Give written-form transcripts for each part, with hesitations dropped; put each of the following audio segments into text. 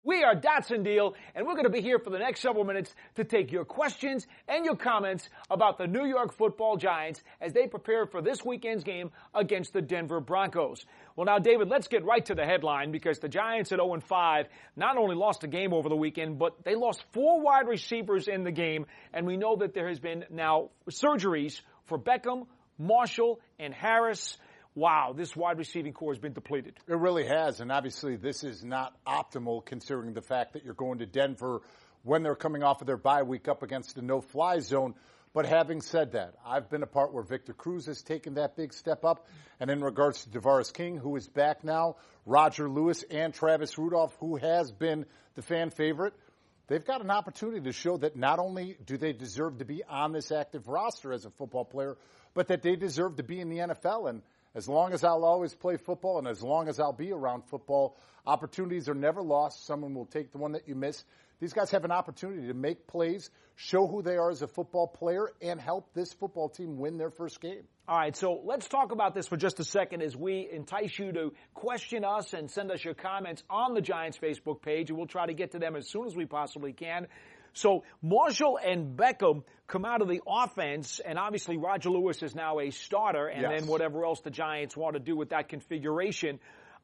We are Datsun Deal, and we're going to be here for the next several minutes to take your questions and your comments about the New York Football Giants as they prepare for this weekend's game against the Denver Broncos. Well, now, David, let's get right to the headline, because the Giants at 0-5 not only lost a game over the weekend, but they lost 4 wide receivers in the game, and we know that there has been now surgeries for Beckham, Marshall, and Harris. Wow, this wide receiving core has been depleted. It really has, and obviously this is not optimal considering the fact that you're going to Denver when they're coming off of their bye week up against the no-fly zone. But having said that, I've been a part where Victor Cruz has taken that big step up. And in regards to DeVaris King, who is back now, Roger Lewis and Travis Rudolph, who has been the fan favorite, they've got an opportunity to show that not only do they deserve to be on this active roster as a football player, but that they deserve to be in the NFL. And as long as I'll always play football and as long as I'll be around football, opportunities are never lost. Someone will take the one that you miss. These guys have an opportunity to make plays, show who they are as a football player, and help this football team win their first game. All right, so let's talk about this for just a second as we entice you to question us and send us your comments on the Giants Facebook page, and we'll try to get to them as soon as we possibly can. So Marshall and Beckham come out of the offense, and obviously Roger Lewis is now a starter, and then whatever else the Giants want to do with that configuration.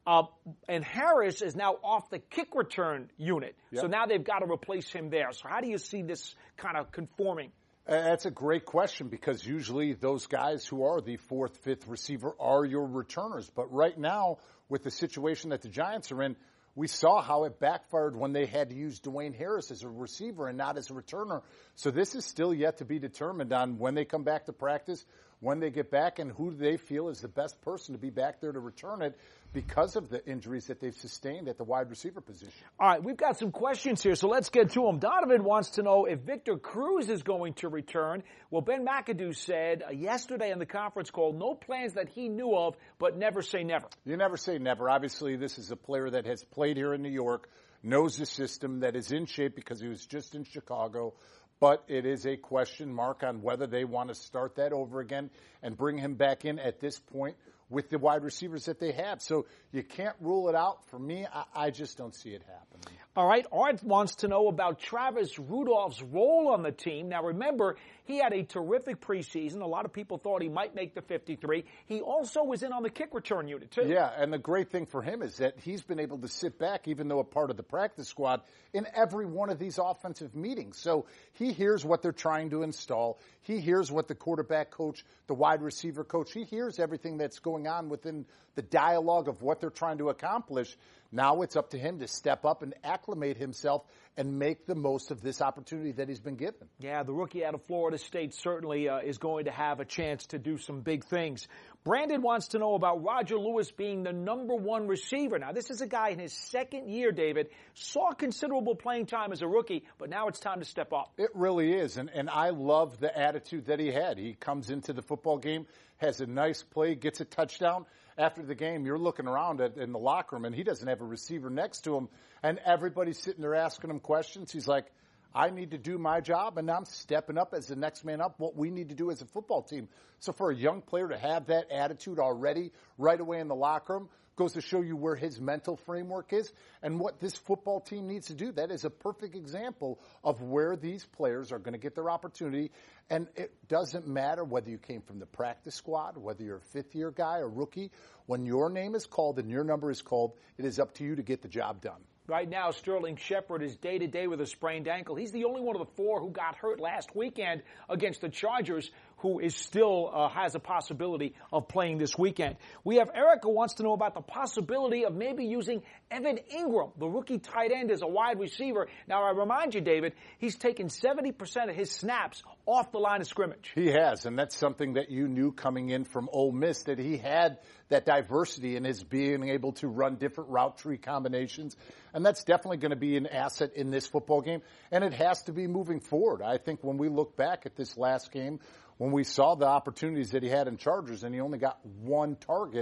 And Harris is now off the kick return unit. Yep. So now they've got to replace him there. So how do you see this kind of conforming? That's a great question, because usually those guys who are the 4th, 5th receiver are your returners. But right now, with the situation that the Giants are in, we saw how it backfired when they had to use Dwayne Harris as a receiver and not as a returner. So this is still yet to be determined on when they come back to practice, when they get back, and who they feel is the best person to be back there to return it because of the injuries that they've sustained at the wide receiver position. All right, we've got some questions here, so let's get to them. Donovan wants to know if Victor Cruz is going to return. Well, Ben McAdoo said yesterday on the conference call, no plans that he knew of, but never say never. You never say never. Obviously, this is a player that has played here in New York, knows the system, that is in shape because he was just in Chicago. But it is a question mark on whether they want to start that over again and bring him back in at this point with the wide receivers that they have. So you can't rule it out. For me, I just don't see it happening. All right, Art wants to know about Travis Rudolph's role on the team. Now, remember, he had a terrific preseason. A lot of people thought he might make the 53. He also was in on the kick return unit, too. Yeah, and the great thing for him is that he's been able to sit back, even though a part of the practice squad, in every one of these offensive meetings. So he hears what they're trying to install. He hears what the quarterback coach, the wide receiver coach, he hears everything that's going on within the dialogue of what they're trying to accomplish. Now it's up to him to step up and acclimate himself and make the most of this opportunity that he's been given. Yeah, the rookie out of Florida State certainly is going to have a chance to do some big things. Brandon wants to know about Roger Lewis being the #1 receiver. Now, this is a guy in his 2nd year, David, saw considerable playing time as a rookie, but now it's time to step up. It really is, and I love the attitude that he had. He comes into the football game, has a nice play, gets a touchdown. After the game, you're looking around in the locker room, and he doesn't have a receiver next to him, and everybody's sitting there asking him questions. He's like, I need to do my job, and I'm stepping up as the next man up, what we need to do as a football team. So for a young player to have that attitude already right away in the locker room goes to show you where his mental framework is and what this football team needs to do. That is a perfect example of where these players are going to get their opportunity. And it doesn't matter whether you came from the practice squad, whether you're a 5th-year guy or rookie. When your name is called and your number is called, it is up to you to get the job done. Right now, Sterling Shepard is day-to-day with a sprained ankle. He's the only one of the 4 who got hurt last weekend against the Chargers, who is still has a possibility of playing this weekend. We have Erica wants to know about the possibility of maybe using Evan Ingram, the rookie tight end, as a wide receiver. Now, I remind you, David, he's taken 70% of his snaps off the line of scrimmage. He has, and that's something that you knew coming in from Ole Miss, that he had that diversity in his being able to run different route tree combinations. And that's definitely going to be an asset in this football game, and it has to be moving forward. I think when we look back at this last game, when we saw the opportunities that he had in Chargers and he only got 1 target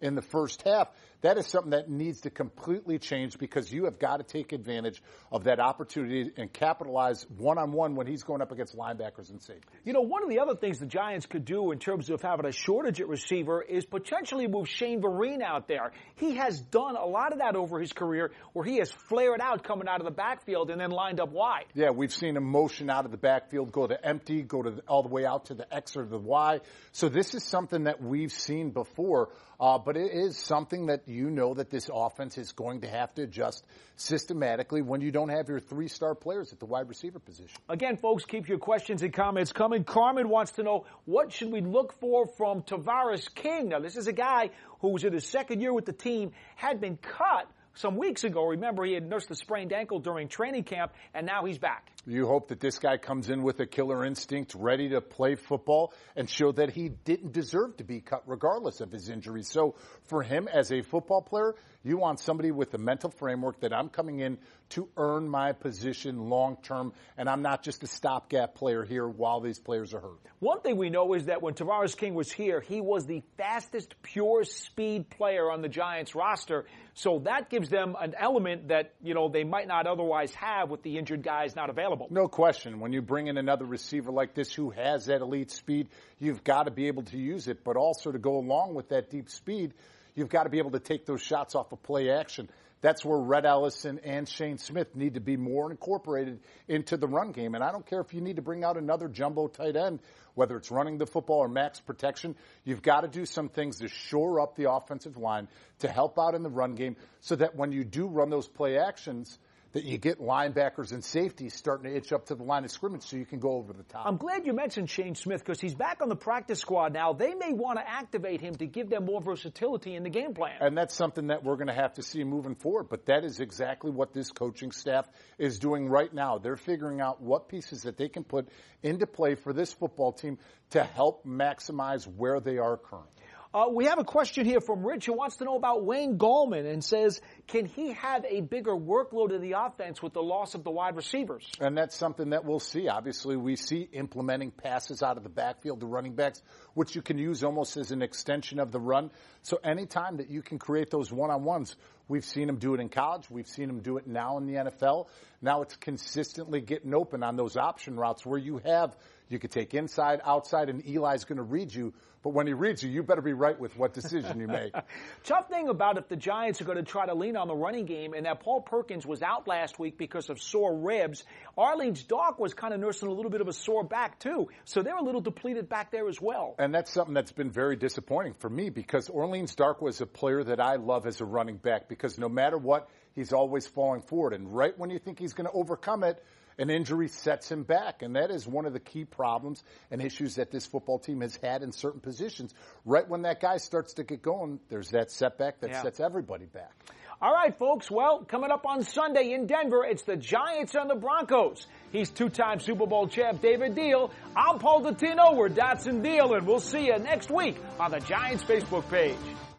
in the first half. That is something that needs to completely change because you have got to take advantage of that opportunity and capitalize one-on-one when he's going up against linebackers and safeties. You know, one of the other things the Giants could do in terms of having a shortage at receiver is potentially move Shane Vereen out there. He has done a lot of that over his career where he has flared out coming out of the backfield and then lined up wide. Yeah, we've seen him motion out of the backfield, go to empty, go to all the way out to the X or the Y. So this is something that we've seen before. But it is something that you know that this offense is going to have to adjust systematically when you don't have your 3-star players at the wide receiver position. Again, folks, keep your questions and comments coming. Carmen wants to know, what should we look for from Tavares King? Now, this is a guy who was in his second year with the team, had been cut some weeks ago. Remember, he had nursed a sprained ankle during training camp, and now he's back. You hope that this guy comes in with a killer instinct, ready to play football and show that he didn't deserve to be cut regardless of his injury. So for him as a football player, you want somebody with the mental framework that I'm coming in to earn my position long term, and I'm not just a stopgap player here while these players are hurt. One thing we know is that when Tavares King was here, he was the fastest pure speed player on the Giants roster. So that gives them an element that, you know, they might not otherwise have with the injured guys not available. No question. When you bring in another receiver like this who has that elite speed, you've got to be able to use it. But also to go along with that deep speed, you've got to be able to take those shots off of play action. That's where Red Ellison and Shane Smith need to be more incorporated into the run game. And I don't care if you need to bring out another jumbo tight end, whether it's running the football or max protection. You've got to do some things to shore up the offensive line to help out in the run game so that when you do run those play actions, that you get linebackers and safeties starting to itch up to the line of scrimmage so you can go over the top. I'm glad you mentioned Shane Smith because he's back on the practice squad now. They may want to activate him to give them more versatility in the game plan. And that's something that we're going to have to see moving forward. But that is exactly what this coaching staff is doing right now. They're figuring out what pieces that they can put into play for this football team to help maximize where they are currently. We have a question here from Rich who wants to know about Wayne Gallman and says, can he have a bigger workload in the offense with the loss of the wide receivers? And that's something that we'll see. Obviously, we see implementing passes out of the backfield to running backs, which you can use almost as an extension of the run. So anytime that you can create those one-on-ones, we've seen him do it in college. We've seen him do it now in the NFL. Now it's consistently getting open on those option routes where you could take inside, outside, and Eli's going to read you. But when he reads you, you better be right with what decision you make. Tough thing about if the Giants are going to try to lean on the running game, and that Paul Perkins was out last week because of sore ribs. Arlene's Dock was kind of nursing a little bit of a sore back, too. So they're a little depleted back there as well. And that's something that's been very disappointing for me because Orleans Dark was a player that I love as a running back because no matter what, he's always falling forward. And right when you think he's going to overcome it, an injury sets him back, and that is one of the key problems and issues that this football team has had in certain positions. Right when that guy starts to get going, there's that setback that sets everybody back. All right, folks. Well, coming up on Sunday in Denver, it's the Giants and the Broncos. He's two-time Super Bowl champ David Deal. I'm Paul Dottino. We're Dotson Deal, and we'll see you next week on the Giants Facebook page.